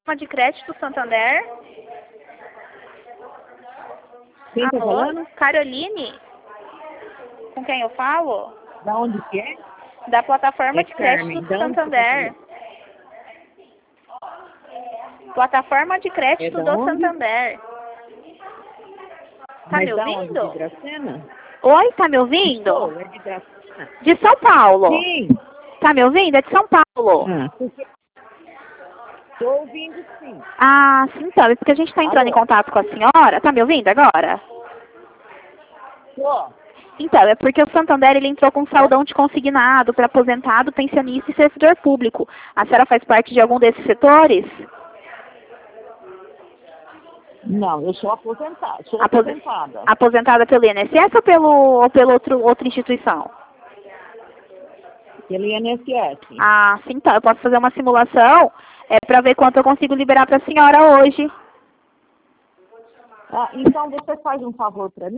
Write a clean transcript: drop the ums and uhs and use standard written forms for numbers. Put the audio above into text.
de crédito Santander. Quem tá Alô? falando? Caroline? Com quem eu falo? Da onde que é? Da plataforma É de Carmen. crédito Da onde que você tá Santander. Plataforma de crédito É da do onde? Santander. Tá Mas me da onde? De ouvindo? Dracena? Oi, tá me ouvindo? Estou, é de Dracena? De São Paulo. Sim. Tá me ouvindo? É de São Paulo. Estou ouvindo sim. Ah, sim, então. É porque a gente está entrando em Alô? contato com a senhora. Tá me ouvindo agora? Tô. Então, é porque o Santander ele entrou com um Tô. saldão de consignado para aposentado, pensionista e servidor público. A senhora faz parte de algum desses setores? Não, eu sou aposentada. Sou Apos- aposentada. Aposentada pelo INSS ou pelo outra instituição? Pelo INSS. Ah, sim, então. Eu posso fazer uma simulação para ver quanto eu consigo liberar para a senhora hoje. Ah, então você faz um favor para mim?